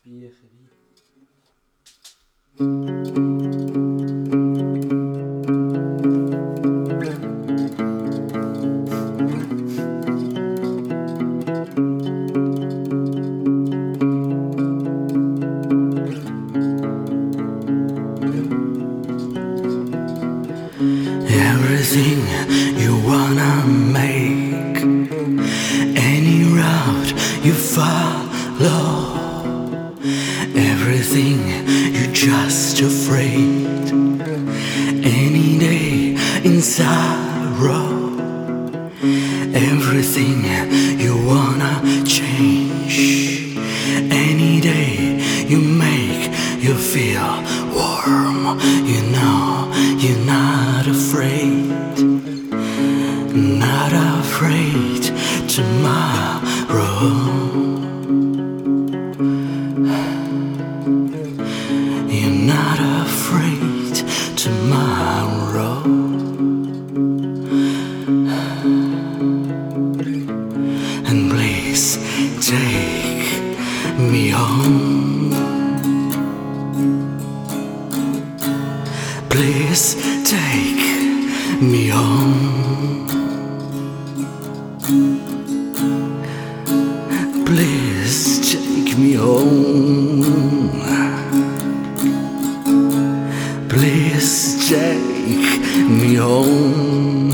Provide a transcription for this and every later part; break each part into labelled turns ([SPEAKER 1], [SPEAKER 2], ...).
[SPEAKER 1] Spiegel.
[SPEAKER 2] Everything you wanna make, any route you follow, everything you're just afraid, any day in sorrow, everything you wanna change, any day you make you feel warm, you know you're not afraid, not afraid tomorrow. You're not afraid tomorrow. And please take me home. Please take me home. Please take me home. Please take me home.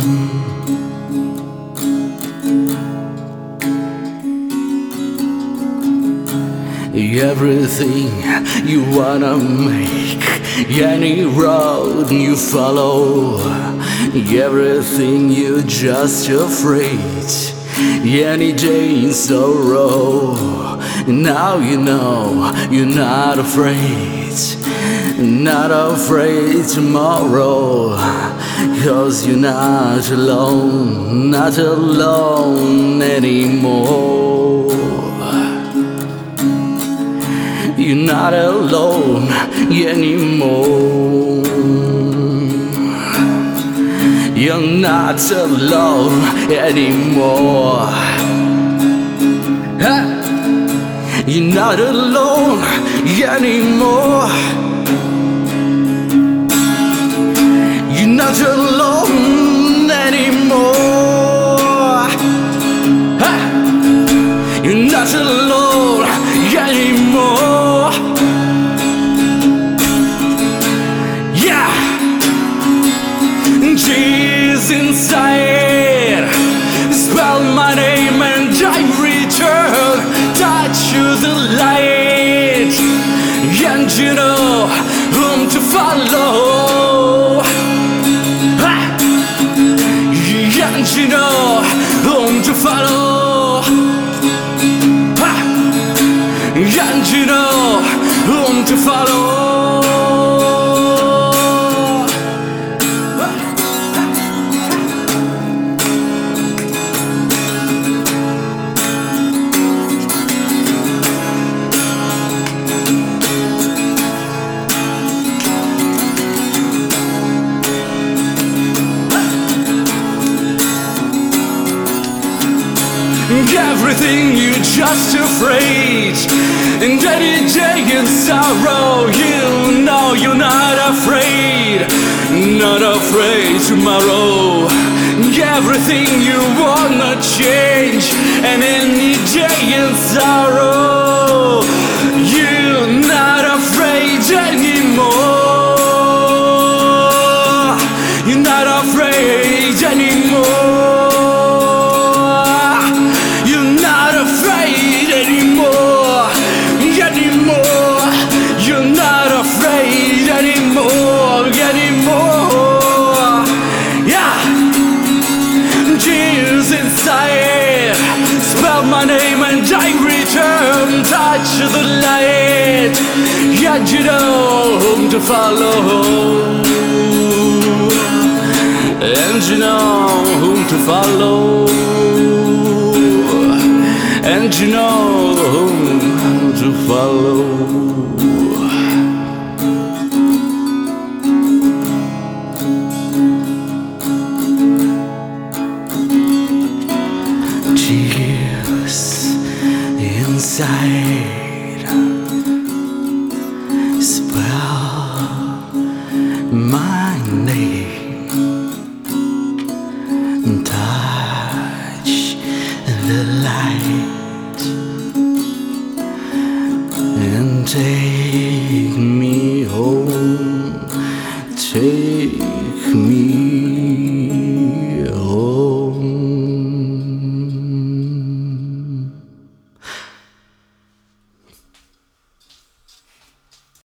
[SPEAKER 2] Everything you wanna make, any road you follow, everything you're just afraid, any day in sorrow. Now you know you're not afraid, not afraid tomorrow, 'cause you're not alone, not alone anymore. You're not alone anymore. You're not alone anymore. You're not alone anymore. You're not alone anymore. You're not alone anymore. Yeah, she's inside. Spell my name and I return. Touch the light, and you know whom to follow. And you know whom to follow. And you know whom to follow. Everything you're just afraid, and any day in sorrow, you know you're not afraid, not afraid tomorrow. Everything you wanna change, and any day in sorrow, you're not afraid anymore. You're not afraid anymore. Spell my name and I return. Touch the light, and you know whom to follow. And you know whom to follow. And you know whom to follow. Tears inside day.